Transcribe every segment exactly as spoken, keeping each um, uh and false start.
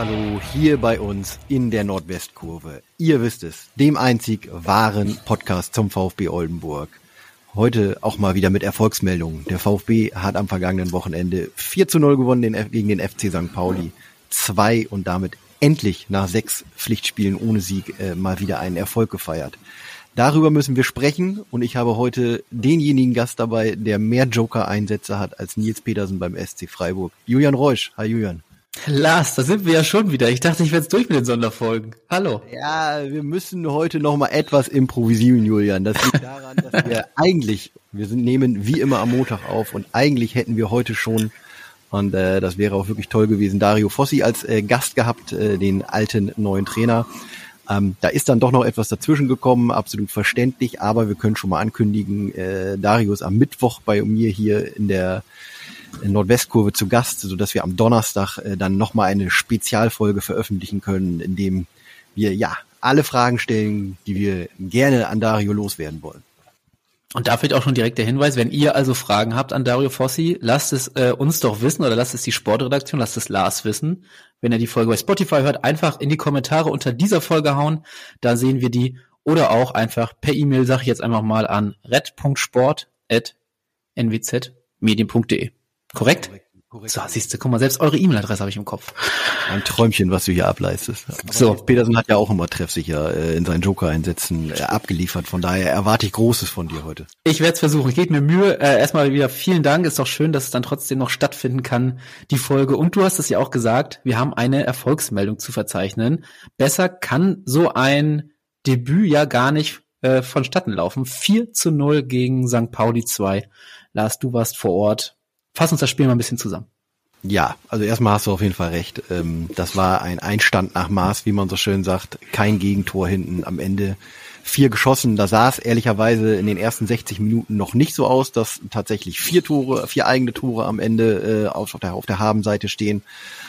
Hallo, hier bei uns in der Nordwestkurve. Ihr wisst es, dem einzig wahren Podcast zum VfB Oldenburg. Heute auch mal wieder mit Erfolgsmeldungen. Der VfB hat am vergangenen Wochenende vier zu null gewonnen gegen den F C Sankt Pauli. Zwei und damit endlich nach sechs Pflichtspielen ohne Sieg äh, mal wieder einen Erfolg gefeiert. Darüber müssen wir sprechen und ich habe heute denjenigen Gast dabei, der mehr Joker-Einsätze hat als Nils Petersen beim S C Freiburg. Julian Reusch. Hi Julian. Lars, da sind wir ja schon wieder. Ich dachte, ich werde jetzt durch mit den Sonderfolgen. Hallo. Ja, wir müssen heute noch mal etwas improvisieren, Julian. Das liegt daran, dass wir eigentlich, wir sind, nehmen wie immer am Montag auf und eigentlich hätten wir heute schon, und äh, das wäre auch wirklich toll gewesen, Dario Fossi als äh, Gast gehabt, äh, den alten neuen Trainer. Ähm, da ist dann doch noch etwas dazwischen gekommen, absolut verständlich, aber wir können schon mal ankündigen, äh, Dario ist am Mittwoch bei mir hier in der Nordwestkurve zu Gast, sodass wir am Donnerstag äh, dann nochmal eine Spezialfolge veröffentlichen können, in dem wir ja alle Fragen stellen, die wir gerne an Dario loswerden wollen. Und da fällt auch schon direkt der Hinweis, wenn ihr also Fragen habt an Dario Fossi, lasst es äh, uns doch wissen oder lasst es die Sportredaktion, lasst es Lars wissen. Wenn ihr die Folge bei Spotify hört, einfach in die Kommentare unter dieser Folge hauen, da sehen wir die. Oder auch einfach per E-Mail, sage ich jetzt einfach mal, an red punkt sport at n w z medien punkt de. Korrekt? Korrekt, korrekt. So, siehst du, guck mal, selbst eure E-Mail-Adresse habe ich im Kopf. Ein Träumchen, was du hier ableistest. Aber so, Petersen hat ja auch immer treffsicher äh, in seinen Joker-Einsätzen äh, abgeliefert. Von daher erwarte ich Großes von dir heute. Ich werde es versuchen. Ich gebe mir Mühe. Äh, erstmal wieder vielen Dank. Ist doch schön, dass es dann trotzdem noch stattfinden kann, die Folge. Und du hast es ja auch gesagt, wir haben eine Erfolgsmeldung zu verzeichnen. Besser kann so ein Debüt ja gar nicht äh, vonstatten laufen. vier zu null gegen Sankt Pauli zwei. Lars, du warst vor Ort. Fass uns das Spiel mal ein bisschen zusammen. Ja, also erstmal hast du auf jeden Fall recht. Das war ein Einstand nach Maß, wie man so schön sagt. Kein Gegentor hinten am Ende. Vier geschossen. Da sah es ehrlicherweise in den ersten sechzig Minuten noch nicht so aus, dass tatsächlich vier Tore, vier eigene Tore am Ende äh, auf der auf der Habenseite stehen.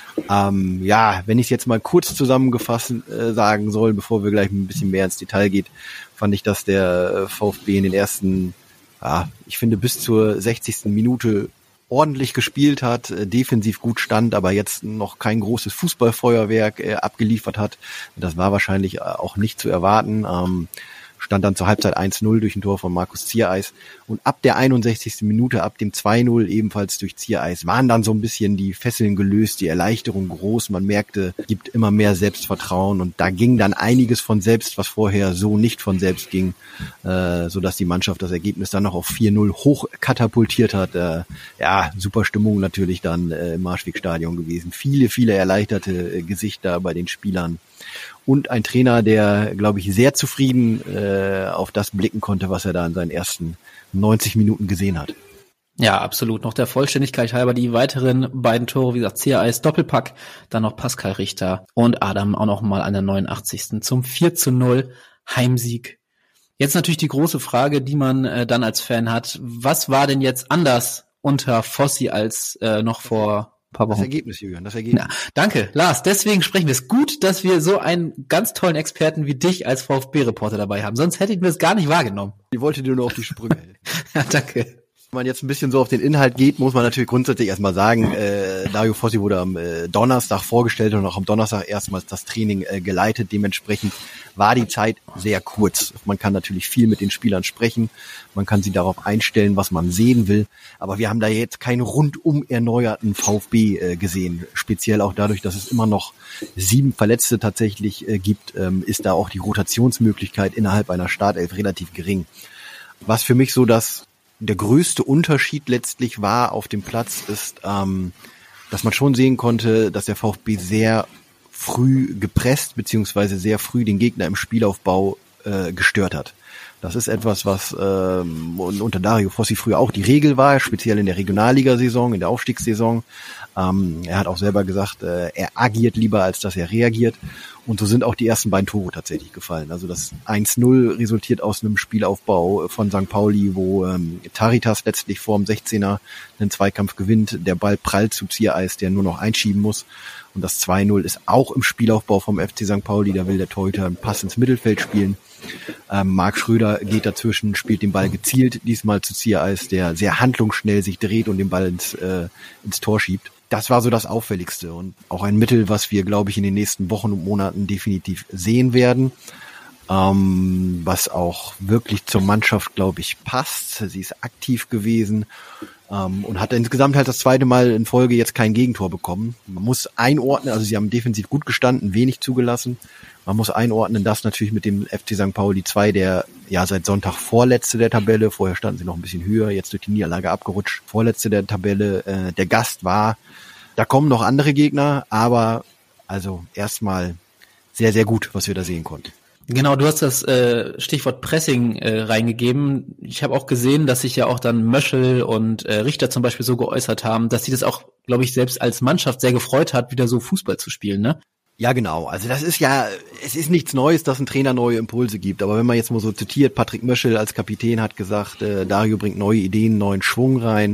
Ähm, ja, wenn ich es jetzt mal kurz zusammengefasst äh, sagen soll, bevor wir gleich ein bisschen mehr ins Detail geht, fand ich, dass der VfB in den ersten, ja, ich finde bis zur sechzigsten Minute ordentlich gespielt hat, äh, defensiv gut stand, aber jetzt noch kein großes Fußballfeuerwerk äh, abgeliefert hat. Das war wahrscheinlich äh, auch nicht zu erwarten. Ähm, stand dann zur Halbzeit eins null durch ein Tor von Markus Ziereis. Und ab der einundsechzigsten Minute, ab dem zwei null ebenfalls durch Ziereis, waren dann so ein bisschen die Fesseln gelöst, die Erleichterung groß. Man merkte, es gibt immer mehr Selbstvertrauen und da ging dann einiges von selbst, was vorher so nicht von selbst ging, äh, sodass die Mannschaft das Ergebnis dann noch auf vier null hoch katapultiert hat. Äh, ja, super Stimmung natürlich dann äh, im Marschwegstadion gewesen. Viele, viele erleichterte äh, Gesichter bei den Spielern. Und ein Trainer, der, glaube ich, sehr zufrieden äh, auf das blicken konnte, was er da in seinen ersten neunzig Minuten gesehen hat. Ja, absolut. Noch der Vollständigkeit halber die weiteren beiden Tore, wie gesagt, Ziereis Doppelpack, dann noch Pascal Richter und Adam auch noch mal an der neunundachtzigsten zum vier zu null Heimsieg. Jetzt natürlich die große Frage, die man äh, dann als Fan hat. Was war denn jetzt anders unter Fossi als äh, noch vor paar Wochen? Das Ergebnis, Julian, das Ergebnis. Ja, danke, Lars. Deswegen sprechen wir es gut, dass wir so einen ganz tollen Experten wie dich als VfB-Reporter dabei haben. Sonst hätten wir es gar nicht wahrgenommen. Ich wollte dir nur auf die Sprünge helfen. Ja, danke. Wenn man jetzt ein bisschen so auf den Inhalt geht, muss man natürlich grundsätzlich erstmal sagen, äh, Dario Fossi wurde am äh, Donnerstag vorgestellt und auch am Donnerstag erstmals das Training äh, geleitet. Dementsprechend war die Zeit sehr kurz. Man kann natürlich viel mit den Spielern sprechen, man kann sie darauf einstellen, was man sehen will, aber wir haben da jetzt keinen rundum erneuerten VfB äh, gesehen. Speziell auch dadurch, dass es immer noch sieben Verletzte tatsächlich äh, gibt, ähm, ist da auch die Rotationsmöglichkeit innerhalb einer Startelf relativ gering. Was für mich so das der größte Unterschied letztlich war auf dem Platz, ist, ähm, dass man schon sehen konnte, dass der VfB sehr früh gepresst beziehungsweise sehr früh den Gegner im Spielaufbau äh, gestört hat. Das ist etwas, was ähm, unter Dario Fossi früher auch die Regel war, speziell in der Regionalligasaison, in der Aufstiegssaison. Ähm, er hat auch selber gesagt, äh, er agiert lieber, als dass er reagiert. Und so sind auch die ersten beiden Tore tatsächlich gefallen. Also das eins null resultiert aus einem Spielaufbau von Sankt Pauli, wo ähm, Taritas letztlich vorm sechzehner einen Zweikampf gewinnt. Der Ball prallt zu Ziereis, der nur noch einschieben muss. Und das zwei null ist auch im Spielaufbau vom F C Sankt Pauli. Da will der Torhüter einen Pass ins Mittelfeld spielen. Ähm, Marc Schröder geht dazwischen, spielt den Ball gezielt, diesmal zu Ziereis, der sehr handlungsschnell sich dreht und den Ball ins, äh, ins Tor schiebt. das war so das Auffälligste und auch ein Mittel, was wir, glaube ich, in den nächsten Wochen und Monaten definitiv sehen werden, ähm, was auch wirklich zur Mannschaft, glaube ich, passt. Sie ist aktiv gewesen ähm, und hat insgesamt halt das zweite Mal in Folge jetzt kein Gegentor bekommen. Man muss einordnen, also sie haben defensiv gut gestanden, wenig zugelassen. Man muss einordnen, das natürlich mit dem F C Sankt Pauli zwei, der ja seit Sonntag Vorletzte der Tabelle, vorher standen sie noch ein bisschen höher, jetzt durch die Niederlage abgerutscht, Vorletzte der Tabelle, äh, der Gast war. Da kommen noch andere Gegner, aber also erstmal sehr, sehr gut, was wir da sehen konnten. Genau, du hast das äh, Stichwort Pressing äh, reingegeben. Ich habe auch gesehen, dass sich ja auch dann Möschel und äh, Richter zum Beispiel so geäußert haben, dass sie das auch, glaube ich, selbst als Mannschaft sehr gefreut hat, wieder so Fußball zu spielen, ne? Ja, genau. Also das ist ja, es ist nichts Neues, dass ein Trainer neue Impulse gibt. Aber wenn man jetzt mal so zitiert, Patrick Möschel als Kapitän hat gesagt, äh, Dario bringt neue Ideen, neuen Schwung rein.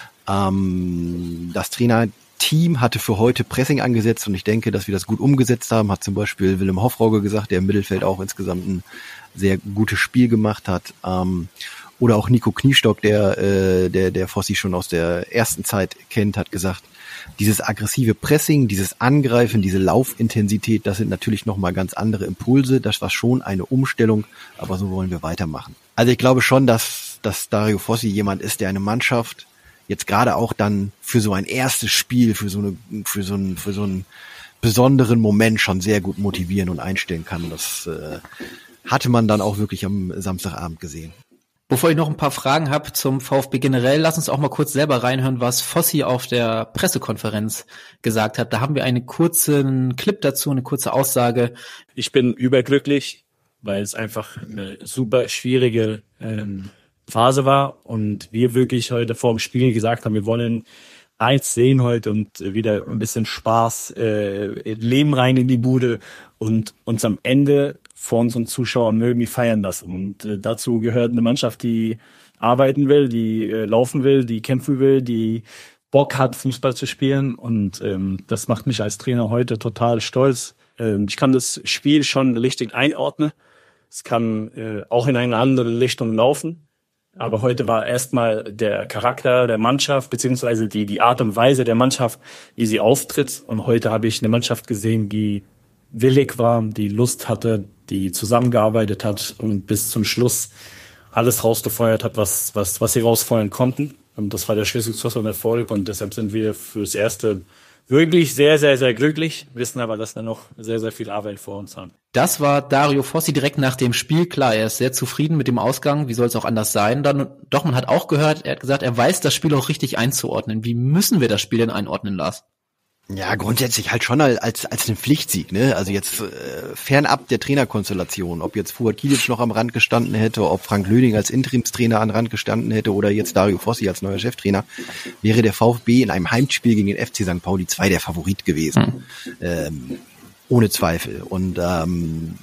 Ähm, das Trainerteam hatte für heute Pressing angesetzt und ich denke, dass wir das gut umgesetzt haben. Hat zum Beispiel Willem Hofrauge gesagt, der im Mittelfeld auch insgesamt ein sehr gutes Spiel gemacht hat. Ähm, oder auch Nico Kniestock, der, äh, der, der Fossi schon aus der ersten Zeit kennt, hat gesagt, dieses aggressive Pressing, dieses Angreifen, diese Laufintensität, das sind natürlich nochmal ganz andere Impulse. Das war schon eine Umstellung, aber so wollen wir weitermachen. Also ich glaube schon, dass, dass Dario Fossi jemand ist, der eine Mannschaft jetzt gerade auch dann für so ein erstes Spiel, für so eine, für so einen, für so einen besonderen Moment schon sehr gut motivieren und einstellen kann. Das äh, hatte man dann auch wirklich am Samstagabend gesehen. Bevor ich noch ein paar Fragen habe zum VfB generell, lass uns auch mal kurz selber reinhören, was Fossi auf der Pressekonferenz gesagt hat. Da haben wir einen kurzen Clip dazu, eine kurze Aussage. Ich bin überglücklich, weil es einfach eine super schwierige ähm, Phase war und wir wirklich heute vor dem Spiel gesagt haben, wir wollen eins sehen heute und wieder ein bisschen Spaß, äh, Leben rein in die Bude und uns am Ende vor unseren Zuschauern irgendwie feiern lassen. Und äh, dazu gehört eine Mannschaft, die arbeiten will, die äh, laufen will, die kämpfen will, die Bock hat, Fußball zu spielen. Und ähm, das macht mich als Trainer heute total stolz. Ähm, ich kann das Spiel schon richtig einordnen. Es kann äh, auch in eine andere Richtung laufen. Aber heute war erstmal der Charakter der Mannschaft, beziehungsweise die, die Art und Weise der Mannschaft, wie sie auftritt. Und heute habe ich eine Mannschaft gesehen, die willig war, die Lust hatte, die zusammengearbeitet hat und bis zum Schluss alles rausgefeuert hat, was, was, was sie rausfeuern konnten. Und das war der Schlüssel zu unserem Erfolg und deshalb sind wir fürs Erste wirklich sehr, sehr, sehr glücklich, wissen aber, dass wir noch sehr, sehr viel Arbeit vor uns haben. Das war Dario Fossi direkt nach dem Spiel. Klar, er ist sehr zufrieden mit dem Ausgang. Wie soll es auch anders sein? Dann, doch, man hat auch gehört, er hat gesagt, er weiß, das Spiel auch richtig einzuordnen. Wie müssen wir das Spiel denn einordnen, Lars? Ja, grundsätzlich halt schon als als einen Pflichtsieg, ne? Also jetzt äh, fernab der Trainerkonstellation, ob jetzt Fuad Kilic noch am Rand gestanden hätte, ob Frank Löning als Interimstrainer am Rand gestanden hätte oder jetzt Dario Fossi als neuer Cheftrainer, wäre der VfB in einem Heimspiel gegen den F C Sankt Pauli zwei der Favorit gewesen. Mhm. Ähm, ohne Zweifel. Und ähm,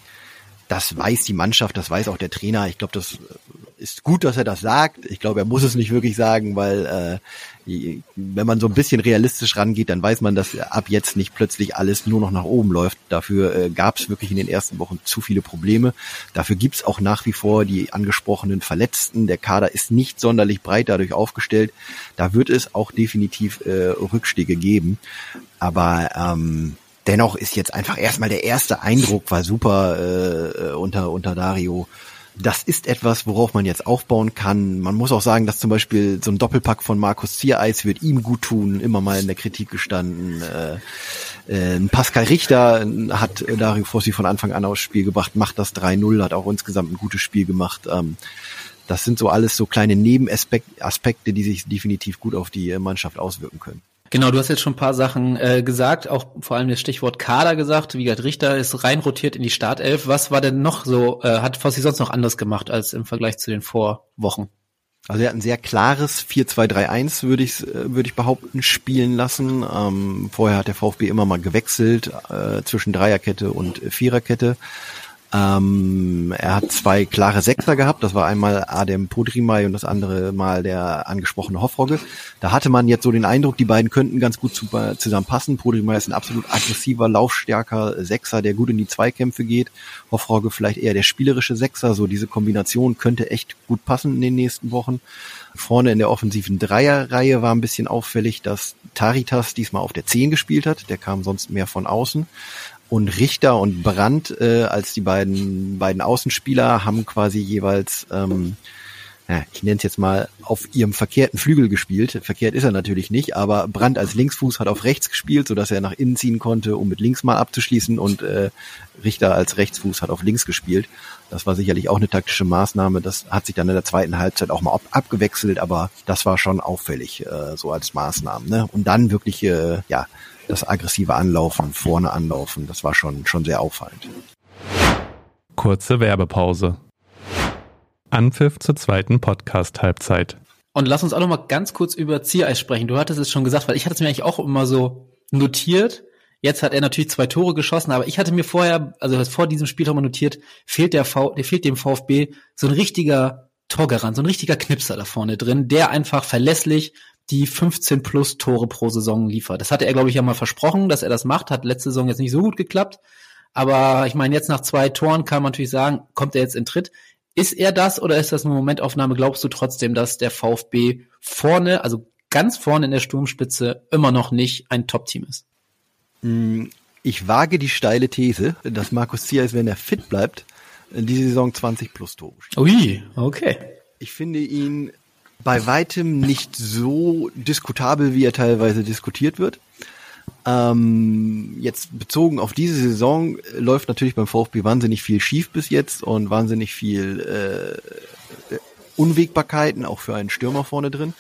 das weiß die Mannschaft, das weiß auch der Trainer. Ich glaube, das ist gut, dass er das sagt. Ich glaube, er muss es nicht wirklich sagen, weil äh, wenn man so ein bisschen realistisch rangeht, dann weiß man, dass ab jetzt nicht plötzlich alles nur noch nach oben läuft. Dafür äh, gab es wirklich in den ersten Wochen zu viele Probleme. Dafür gibt es auch nach wie vor die angesprochenen Verletzten. Der Kader ist nicht sonderlich breit dadurch aufgestellt. Da wird es auch definitiv äh, Rückschläge geben. Aber ähm, dennoch ist jetzt einfach erstmal der erste Eindruck war super äh, unter unter Dario. Das ist etwas, worauf man jetzt aufbauen kann. Man muss auch sagen, dass zum Beispiel so ein Doppelpack von Markus Ziereis wird ihm gut tun, immer mal in der Kritik gestanden. Äh, äh, Pascal Richter hat Dario Fossi von Anfang an aufs Spiel gebracht, macht das drei null, hat auch insgesamt ein gutes Spiel gemacht. Ähm, das sind so alles so kleine Nebenaspekte, die sich definitiv gut auf die Mannschaft auswirken können. Genau, du hast jetzt schon ein paar Sachen äh, gesagt, auch vor allem das Stichwort Kader gesagt. Wie gesagt, Richter ist reinrotiert in die Startelf. Was war denn noch so, äh, hat Fossi sonst noch anders gemacht als im Vergleich zu den Vorwochen? Also er hat ein sehr klares vier zwei drei eins, würde ich würde ich behaupten, spielen lassen. Ähm, vorher hat der VfB immer mal gewechselt äh, zwischen Dreierkette und Viererkette. Ähm, er hat zwei klare Sechser gehabt. Das war einmal Adem Podrimay und das andere Mal der angesprochene Hofrogge. Da hatte man jetzt so den Eindruck, die beiden könnten ganz gut zusammen passen. Podrimay ist ein absolut aggressiver, laufstärker Sechser, der gut in die Zweikämpfe geht. Hofrogge vielleicht eher der spielerische Sechser. So diese Kombination könnte echt gut passen in den nächsten Wochen. Vorne in der offensiven Dreierreihe war ein bisschen auffällig, dass Taritas diesmal auf der Zehn gespielt hat. Der kam sonst mehr von außen. Und Richter und Brandt äh, als die beiden beiden Außenspieler haben quasi jeweils, ähm, ja, ich nenne es jetzt mal, auf ihrem verkehrten Flügel gespielt. Verkehrt ist er natürlich nicht, aber Brandt als Linksfuß hat auf rechts gespielt, sodass er nach innen ziehen konnte, um mit links mal abzuschließen, und äh, Richter als Rechtsfuß hat auf links gespielt. Das war sicherlich auch eine taktische Maßnahme. Das hat sich dann in der zweiten Halbzeit auch mal ab- abgewechselt, aber das war schon auffällig, äh, so als Maßnahmen. Ne? Und dann wirklich, äh, ja, das aggressive Anlaufen, vorne anlaufen, das war schon schon sehr auffallend. Kurze Werbepause. Anpfiff zur zweiten Podcast-Halbzeit. Und lass uns auch noch mal ganz kurz über Ziereis sprechen. Du hattest es schon gesagt, weil ich hatte es mir eigentlich auch immer so notiert. Jetzt hat er natürlich zwei Tore geschossen, aber ich hatte mir vorher, also vor diesem Spiel auch mal notiert, fehlt der v, der fehlt dem VfB so ein richtiger Torgarant, so ein richtiger Knipser da vorne drin, der einfach verlässlich die fünfzehn plus Tore pro Saison liefert. Das hatte er, glaube ich, ja mal versprochen, dass er das macht. Hat letzte Saison jetzt nicht so gut geklappt. Aber ich meine, jetzt nach zwei Toren kann man natürlich sagen, kommt er jetzt in Tritt. Ist er das oder ist das eine Momentaufnahme? Glaubst du trotzdem, dass der VfB vorne, also ganz vorne in der Sturmspitze, immer noch nicht ein Top-Team ist? Ich wage die steile These, dass Markus Ziereis, wenn er fit bleibt, diese Saison zwanzig plus Tore schießt. Ui, okay. Ich finde ihn bei weitem nicht so diskutabel, wie er teilweise diskutiert wird. Ähm, jetzt bezogen auf diese Saison äh, läuft natürlich beim VfB wahnsinnig viel schief bis jetzt und wahnsinnig viel äh, Unwägbarkeiten, auch für einen Stürmer vorne drin.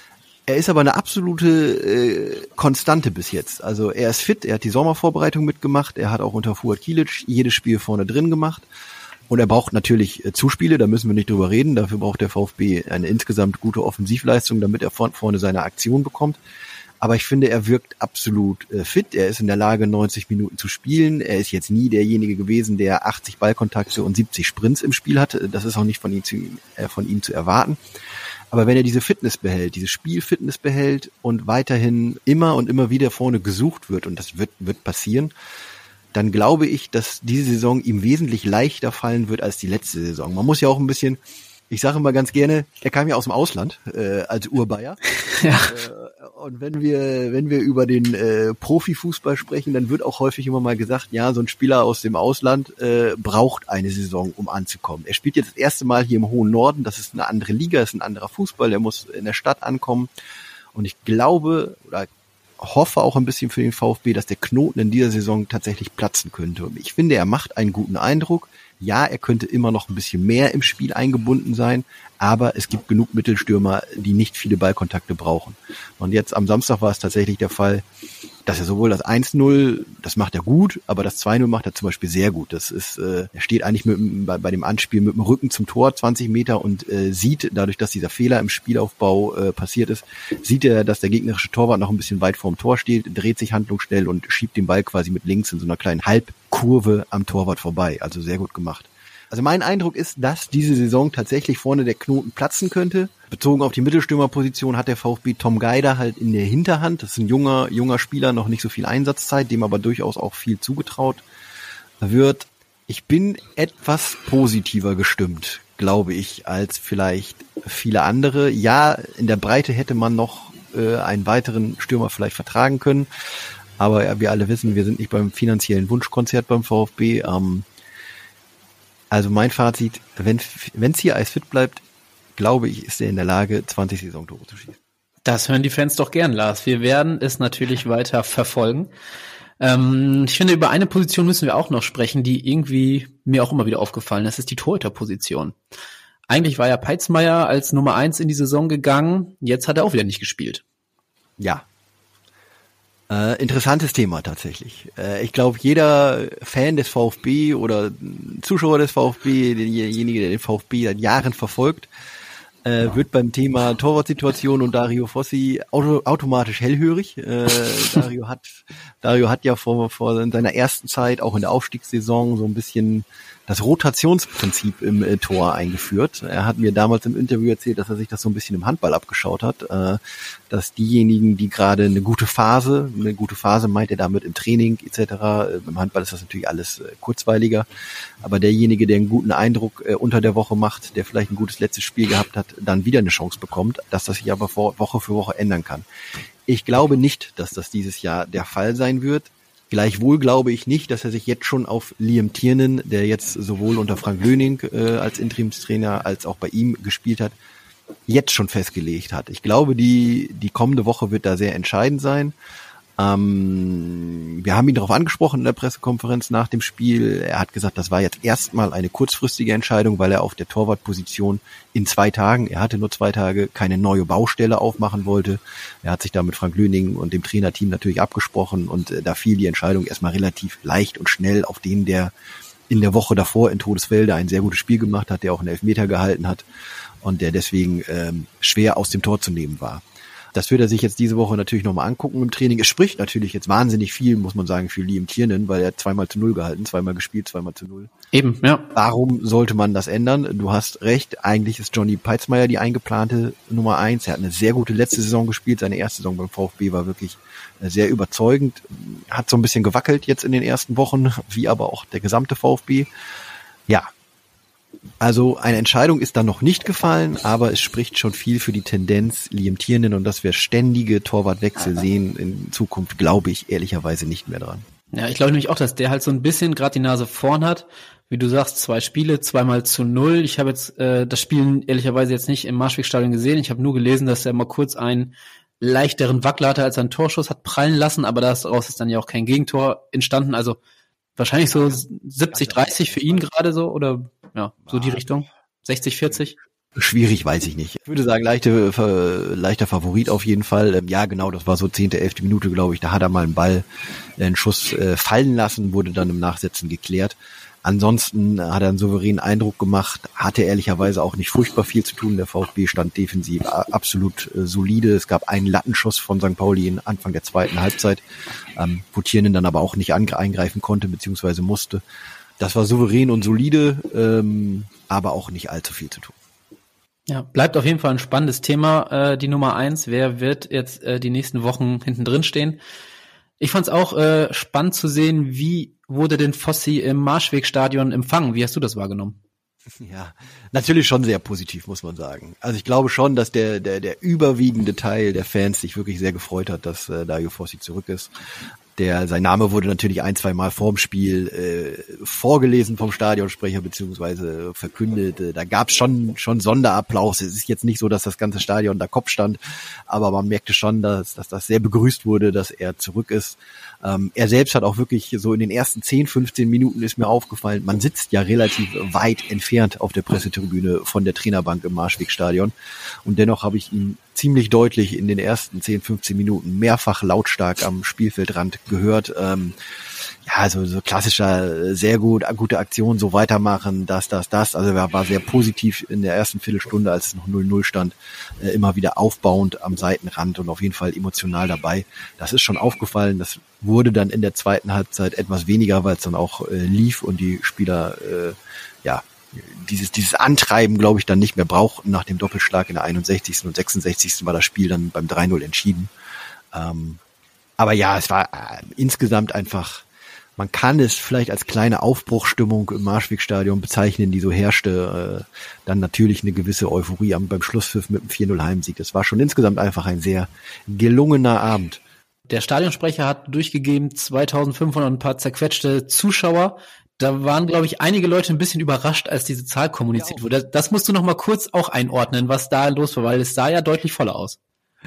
Er ist aber eine absolute äh, Konstante bis jetzt. Also er ist fit, er hat die Sommervorbereitung mitgemacht, er hat auch unter Fuad Kilic jedes Spiel vorne drin gemacht. Und er braucht natürlich äh, Zuspiele, da müssen wir nicht drüber reden. Dafür braucht der VfB eine insgesamt gute Offensivleistung, damit er von, vorne seine Aktion bekommt. Aber ich finde, er wirkt absolut äh, fit. Er ist in der Lage, neunzig Minuten zu spielen. Er ist jetzt nie derjenige gewesen, der achtzig Ballkontakte und siebzig Sprints im Spiel hatte. Das ist auch nicht von ihm zu, äh, von ihm zu erwarten. Aber wenn er diese Fitness behält, diese Spielfitness behält und weiterhin immer und immer wieder vorne gesucht wird, und das wird, wird passieren, dann glaube ich, dass diese Saison ihm wesentlich leichter fallen wird als die letzte Saison. Man muss ja auch ein bisschen, ich sage immer ganz gerne, er kam ja aus dem Ausland äh, als Urbayer. Ja. Äh, und wenn wir wenn wir über den äh, Profifußball sprechen, dann wird auch häufig immer mal gesagt, ja, so ein Spieler aus dem Ausland äh, braucht eine Saison, um anzukommen. Er spielt jetzt das erste Mal hier im hohen Norden, das ist eine andere Liga, ist ein anderer Fußball, er muss in der Stadt ankommen. Und ich glaube, oder hoffe auch ein bisschen für den VfB, dass der Knoten in dieser Saison tatsächlich platzen könnte. Und ich finde, er macht einen guten Eindruck. Ja, er könnte immer noch ein bisschen mehr im Spiel eingebunden sein, aber es gibt genug Mittelstürmer, die nicht viele Ballkontakte brauchen. Und jetzt am Samstag war es tatsächlich der Fall, dass er sowohl das eins null, das macht er gut, aber das zwei null macht er zum Beispiel sehr gut. Das ist, äh, er steht eigentlich mit, bei, bei dem Anspiel mit dem Rücken zum Tor, zwanzig Meter, und äh, sieht, dadurch, dass dieser Fehler im Spielaufbau äh, passiert ist, sieht er, dass der gegnerische Torwart noch ein bisschen weit vorm Tor steht, dreht sich handlungsschnell und schiebt den Ball quasi mit links in so einer kleinen Halbkurve am Torwart vorbei. Also sehr gut gemacht. Also mein Eindruck ist, dass diese Saison tatsächlich vorne der Knoten platzen könnte. Bezogen auf die Mittelstürmerposition hat der VfB Tom Geider halt in der Hinterhand. Das ist ein junger, junger Spieler, noch nicht so viel Einsatzzeit, dem aber durchaus auch viel zugetraut wird. Ich bin etwas positiver gestimmt, glaube ich, als vielleicht viele andere. Ja, in der Breite hätte man noch äh, einen weiteren Stürmer vielleicht vertragen können. Aber ja, wir alle wissen, wir sind nicht beim finanziellen Wunschkonzert beim VfB. Ähm, Also mein Fazit, wenn wenn Ziereis fit bleibt, glaube ich, ist er in der Lage, zwanzig Saisontore zu schießen. Das hören die Fans doch gern, Lars. Wir werden es natürlich weiter verfolgen. Ähm, ich finde, über eine Position müssen wir auch noch sprechen, die irgendwie mir auch immer wieder aufgefallen ist. Das ist die Torhüterposition. Eigentlich war ja Peitzmeier als Nummer eins in die Saison gegangen. Jetzt hat er auch wieder nicht gespielt. Ja. Äh, interessantes Thema tatsächlich. Äh, ich glaube, jeder Fan des VfB oder Zuschauer des VfB, derjenige, der den VfB seit Jahren verfolgt, äh, wird beim Thema Torwartsituation und Dario Fossi auto, automatisch hellhörig. Äh, Dario hat Dario hat ja vor, vor in seiner ersten Zeit, auch in der Aufstiegssaison, so ein bisschen das Rotationsprinzip im äh, Tor eingeführt. Er hat mir damals im Interview erzählt, dass er sich das so ein bisschen im Handball abgeschaut hat, äh, dass diejenigen, die gerade eine gute Phase, eine gute Phase meint er damit im Training et cetera. Äh, Im Handball ist das natürlich alles äh, kurzweiliger, aber derjenige, der einen guten Eindruck äh, unter der Woche macht, der vielleicht ein gutes letztes Spiel gehabt hat, dann wieder eine Chance bekommt, dass das sich aber vor, Woche für Woche ändern kann. Ich glaube nicht, dass das dieses Jahr der Fall sein wird. Gleichwohl glaube ich nicht, dass er sich jetzt schon auf Liam Tiernan, der jetzt sowohl unter Frank Löning äh, als Interimstrainer als auch bei ihm gespielt hat, jetzt schon festgelegt hat. Ich glaube, die die kommende Woche wird da sehr entscheidend sein. Ähm, wir haben ihn darauf angesprochen in der Pressekonferenz nach dem Spiel. Er hat gesagt, das war jetzt erstmal eine kurzfristige Entscheidung, weil er auf der Torwartposition in zwei Tagen, er hatte nur zwei Tage, keine neue Baustelle aufmachen wollte. Er hat sich da mit Frank Löning und dem Trainerteam natürlich abgesprochen und äh, da fiel die Entscheidung erstmal relativ leicht und schnell auf den, der in der Woche davor in Todesfelde ein sehr gutes Spiel gemacht hat, der auch einen Elfmeter gehalten hat und der deswegen ähm, schwer aus dem Tor zu nehmen war. Das wird er sich jetzt diese Woche natürlich nochmal angucken im Training. Es spricht natürlich jetzt wahnsinnig viel, muss man sagen, für Liam Tiernan, weil er hat zweimal zu null gehalten, zweimal gespielt, zweimal zu null. Eben, ja. Warum sollte man das ändern? Du hast recht, eigentlich ist Johnny Peitzmeier die eingeplante Nummer eins. Er hat eine sehr gute letzte Saison gespielt. Seine erste Saison beim VfB war wirklich sehr überzeugend. Hat so ein bisschen gewackelt jetzt in den ersten Wochen, wie aber auch der gesamte VfB. Ja. Also eine Entscheidung ist da noch nicht gefallen, aber es spricht schon viel für die Tendenz Liam Tiernan und dass wir ständige Torwartwechsel sehen in Zukunft, glaube ich ehrlicherweise nicht mehr dran. Ja, ich glaube nämlich auch, dass der halt so ein bisschen gerade die Nase vorn hat. Wie du sagst, zwei Spiele, zweimal zu null. Ich habe jetzt äh, das Spiel ehrlicherweise jetzt nicht im Marschwegstadion gesehen. Ich habe nur gelesen, dass er mal kurz einen leichteren Wackler hatte, als er einen Torschuss hat prallen lassen, aber daraus ist dann ja auch kein Gegentor entstanden. Also wahrscheinlich so siebzig dreißig für ihn gerade so oder ja, so die Richtung. sechzig vierzig. Schwierig, weiß ich nicht. Ich würde sagen, leichte, äh, leichter Favorit auf jeden Fall. Ähm, ja, genau, das war so zehnte, elfte Minute, glaube ich. Da hat er mal einen Ball, äh, einen Schuss äh, fallen lassen, wurde dann im Nachsetzen geklärt. Ansonsten hat er einen souveränen Eindruck gemacht, hatte ehrlicherweise auch nicht furchtbar viel zu tun. Der VfB stand defensiv absolut äh, solide. Es gab einen Lattenschuss von Sankt Pauli in Anfang der zweiten Halbzeit, ähm, wo Tiernan dann aber auch nicht eingreifen konnte bzw. musste. Das war souverän und solide, ähm, aber auch nicht allzu viel zu tun. Ja, bleibt auf jeden Fall ein spannendes Thema, äh, die Nummer eins. Wer wird jetzt äh, die nächsten Wochen hinten drin stehen? Ich fand es auch äh, spannend zu sehen, wie wurde denn Fossi im Marschwegstadion empfangen? Wie hast du das wahrgenommen? Ja, natürlich schon sehr positiv, muss man sagen. Also ich glaube schon, dass der der der überwiegende Teil der Fans sich wirklich sehr gefreut hat, dass äh, Dario Fossi zurück ist. Der, sein Name wurde natürlich ein, zwei Mal vorm Spiel äh, vorgelesen vom Stadionsprecher beziehungsweise verkündet. Äh, da gab es schon schon Sonderapplaus. Es ist jetzt nicht so, dass das ganze Stadion da Kopf stand, aber man merkte schon, dass, dass das sehr begrüßt wurde, dass er zurück ist. Ähm, er selbst hat auch wirklich so in den ersten zehn, fünfzehn Minuten ist mir aufgefallen, man sitzt ja relativ weit entfernt auf der Pressetribüne von der Trainerbank im Marschwegstadion und dennoch habe ich ihn ziemlich deutlich in den ersten zehn, fünfzehn Minuten mehrfach lautstark am Spielfeldrand gehört. Ähm, ja, also so klassischer, sehr gut, gute Aktion, so weitermachen, das, das, das. Also er war sehr positiv in der ersten Viertelstunde, als es noch null null stand, äh, immer wieder aufbauend am Seitenrand und auf jeden Fall emotional dabei. Das ist schon aufgefallen. Das wurde dann in der zweiten Halbzeit etwas weniger, weil es dann auch äh, lief und die Spieler, äh, ja, dieses dieses Antreiben, glaube ich, dann nicht mehr brauchten. Nach dem Doppelschlag in der einundsechzigsten und sechsundsechzigsten war das Spiel dann beim drei null entschieden. Ähm, aber ja, es war äh, insgesamt einfach, man kann es vielleicht als kleine Aufbruchsstimmung im Marschwegstadion bezeichnen, die so herrschte. Äh, dann natürlich eine gewisse Euphorie am, beim Schlusspfiff mit dem vier null Heimsieg. Das war schon insgesamt einfach ein sehr gelungener Abend. Der Stadionsprecher hat durchgegeben zweitausendfünfhundert und ein paar zerquetschte Zuschauer. Da waren, glaube ich, einige Leute ein bisschen überrascht, als diese Zahl kommuniziert wurde. Das, das musst du noch mal kurz auch einordnen, was da los war, weil es sah ja deutlich voller aus.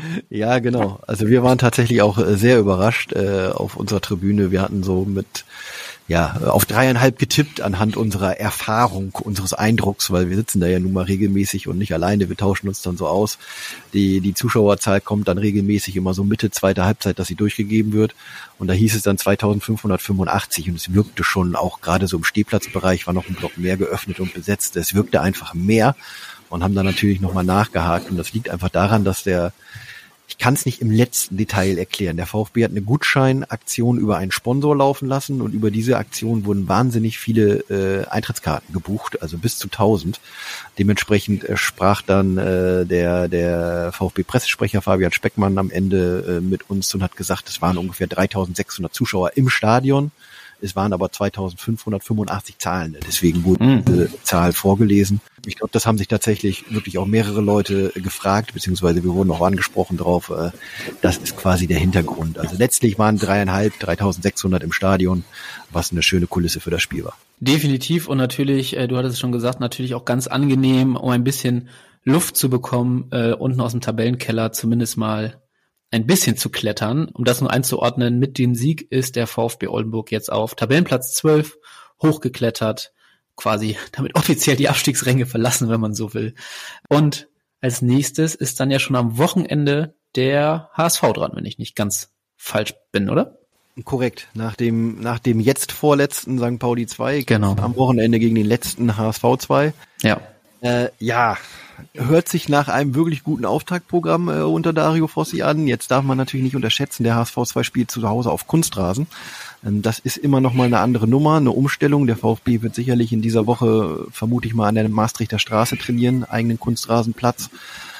Ja, genau. Also wir waren tatsächlich auch sehr überrascht äh, auf unserer Tribüne. Wir hatten so mit, ja, auf dreieinhalb getippt anhand unserer Erfahrung, unseres Eindrucks, weil wir sitzen da ja nun mal regelmäßig und nicht alleine. Wir tauschen uns dann so aus. Die, die Zuschauerzahl kommt dann regelmäßig immer so Mitte zweiter Halbzeit, dass sie durchgegeben wird. Und da hieß es dann zweitausendfünfhundertfünfundachtzig und es wirkte schon auch gerade so im Stehplatzbereich war noch ein Block mehr geöffnet und besetzt. Es wirkte einfach mehr und haben dann natürlich nochmal nachgehakt. Und das liegt einfach daran, dass der, ich ich kann es nicht im letzten Detail erklären. Der VfB hat eine Gutscheinaktion über einen Sponsor laufen lassen und über diese Aktion wurden wahnsinnig viele äh, Eintrittskarten gebucht, also bis zu tausend. Dementsprechend äh, sprach dann äh, der der VfB-Pressesprecher Fabian Speckmann am Ende äh, mit uns und hat gesagt, es waren ungefähr dreitausendsechshundert Zuschauer im Stadion. Es waren aber zweitausendfünfhundertfünfundachtzig Zahlende, deswegen wurde Mhm. diese Zahl vorgelesen. Ich glaube, das haben sich tatsächlich wirklich auch mehrere Leute gefragt, beziehungsweise wir wurden auch angesprochen drauf. Äh, das ist quasi der Hintergrund. Also letztlich waren dreieinhalb, dreitausendsechshundert im Stadion, was eine schöne Kulisse für das Spiel war. Definitiv und natürlich, äh, du hattest es schon gesagt, natürlich auch ganz angenehm, um ein bisschen Luft zu bekommen, äh, unten aus dem Tabellenkeller zumindest mal ein bisschen zu klettern. Um das nur einzuordnen, mit dem Sieg ist der VfB Oldenburg jetzt auf Tabellenplatz zwölf hochgeklettert, quasi damit offiziell die Abstiegsränge verlassen, wenn man so will. Und als nächstes ist dann ja schon am Wochenende der H S V dran, wenn ich nicht ganz falsch bin, oder? Korrekt. Nach dem, nach dem jetzt vorletzten Sankt Pauli zwei, Genau. am Wochenende gegen den letzten H S V zwei. Ja. Äh, ja, hört sich nach einem wirklich guten Auftaktprogramm äh, unter Dario Fossi an. Jetzt darf man natürlich nicht unterschätzen, der H S V zwei spielt zu Hause auf Kunstrasen. Ähm, das ist immer noch mal eine andere Nummer, eine Umstellung. Der VfB wird sicherlich in dieser Woche, vermute ich mal, an der Maastrichter Straße trainieren, eigenen Kunstrasenplatz.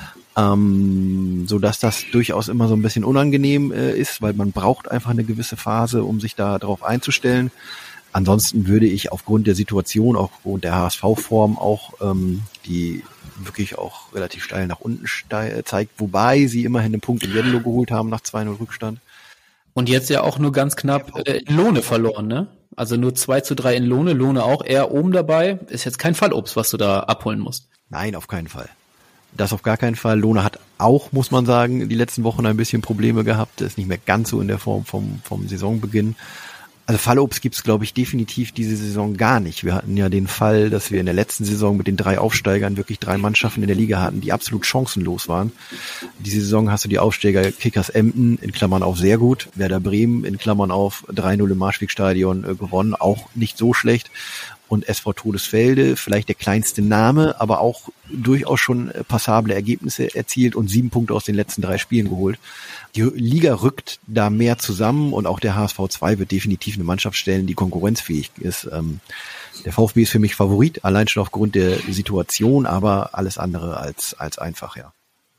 Ähm, so dass das durchaus immer so ein bisschen unangenehm äh, ist, weil man braucht einfach eine gewisse Phase, um sich da drauf einzustellen. Ansonsten würde ich aufgrund der Situation, auch aufgrund der H S V-Form auch, ähm, die wirklich auch relativ steil nach unten steil, zeigt, wobei sie immerhin einen Punkt in Venlo geholt haben nach zwei null Rückstand. Und jetzt ja auch nur ganz knapp äh, in Lohne verloren, ne? Also nur zwei zu drei in Lohne, Lohne auch eher oben dabei. Ist jetzt kein Fallobst, was du da abholen musst. Nein, auf keinen Fall. Das auf gar keinen Fall. Lohne hat auch, muss man sagen, die letzten Wochen ein bisschen Probleme gehabt. Ist nicht mehr ganz so in der Form vom, vom Saisonbeginn. Also Fallobst gibt's, glaube ich, definitiv diese Saison gar nicht. Wir hatten ja den Fall, dass wir in der letzten Saison mit den drei Aufsteigern wirklich drei Mannschaften in der Liga hatten, die absolut chancenlos waren. Diese Saison hast du die Aufsteiger Kickers Emden in Klammern auf sehr gut, Werder Bremen in Klammern auf drei null im Marschwegstadion äh, gewonnen, auch nicht so schlecht. Und S V Todesfelde, vielleicht der kleinste Name, aber auch durchaus schon passable Ergebnisse erzielt und sieben Punkte aus den letzten drei Spielen geholt. Die Liga rückt da mehr zusammen und auch der H S V zwei wird definitiv eine Mannschaft stellen, die konkurrenzfähig ist. Ähm, der VfB ist für mich Favorit, allein schon aufgrund der Situation, aber alles andere als, als einfach, ja.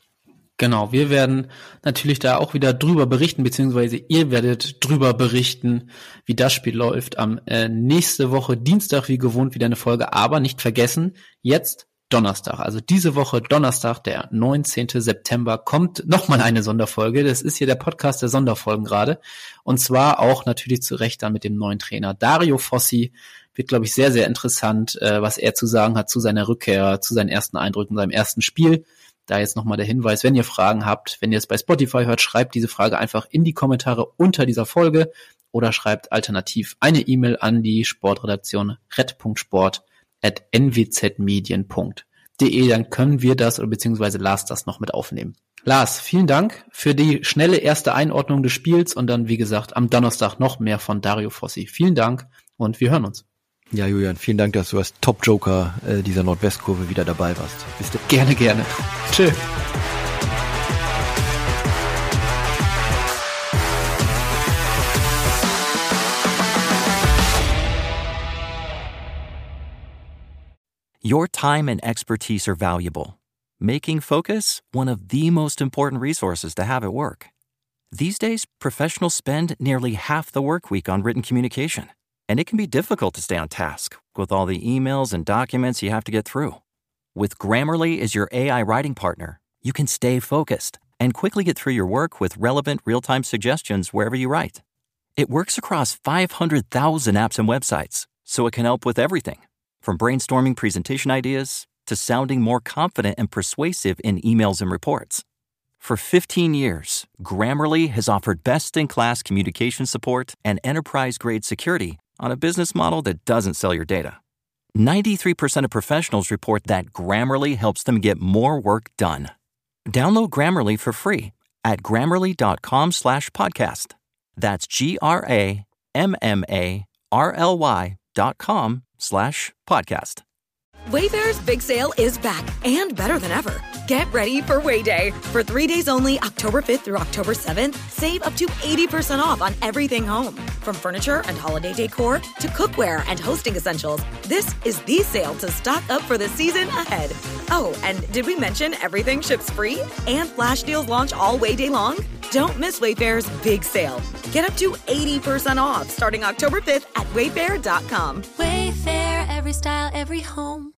Genau, wir werden natürlich da auch wieder drüber berichten, beziehungsweise ihr werdet drüber berichten, wie das Spiel läuft. Am äh, nächste Woche Dienstag wie gewohnt wieder eine Folge, aber nicht vergessen, jetzt Donnerstag, also diese Woche Donnerstag, der neunzehnten September, kommt nochmal eine Sonderfolge. Das ist hier der Podcast der Sonderfolgen gerade. Und zwar auch natürlich zu Recht dann mit dem neuen Trainer Dario Fossi. Wird, glaube ich, sehr, sehr interessant, äh, was er zu sagen hat zu seiner Rückkehr, zu seinen ersten Eindrücken, seinem ersten Spiel. Da jetzt nochmal der Hinweis, wenn ihr Fragen habt, wenn ihr es bei Spotify hört, schreibt diese Frage einfach in die Kommentare unter dieser Folge oder schreibt alternativ eine E-Mail an die Sportredaktion red punkt sport at n w z medien punkt d e. Dann können wir das oder beziehungsweise Lars das noch mit aufnehmen. Lars, vielen Dank für die schnelle erste Einordnung des Spiels und dann, wie gesagt, am Donnerstag noch mehr von Dario Fossi. Vielen Dank und wir hören uns. Ja, Julian, vielen Dank, dass du als Top-Joker äh, dieser Nordwestkurve wieder dabei warst. Bis dann. Gerne, gerne. Tschö. Your time and expertise are valuable, making Focus one of the most important resources to have at work. These days, professionals spend nearly half the work week on written communication. And it can be difficult to stay on task with all the emails and documents you have to get through. With Grammarly as your A I writing partner, you can stay focused and quickly get through your work with relevant real-time suggestions wherever you write. It works across five hundred thousand apps and websites, so it can help with everything, from brainstorming presentation ideas to sounding more confident and persuasive in emails and reports. For fifteen years, Grammarly has offered best-in-class communication support and enterprise-grade security on a business model that doesn't sell your data. ninety-three percent of professionals report that Grammarly helps them get more work done. Download Grammarly for free at grammarly.com slash podcast. That's G-R-A-M-M-A-R-L-Y dot com slash podcast. Wayfair's big sale is back and better than ever. Get ready for Way Day. For three days only, October fifth through October seventh, save up to eighty percent off on everything home. From furniture and holiday decor to cookware and hosting essentials, this is the sale to stock up for the season ahead. Oh, and did we mention everything ships free? And flash deals launch all Way Day long? Don't miss Wayfair's big sale. Get up to eighty percent off starting October fifth at wayfair dot com. Wayfair, every style, every home.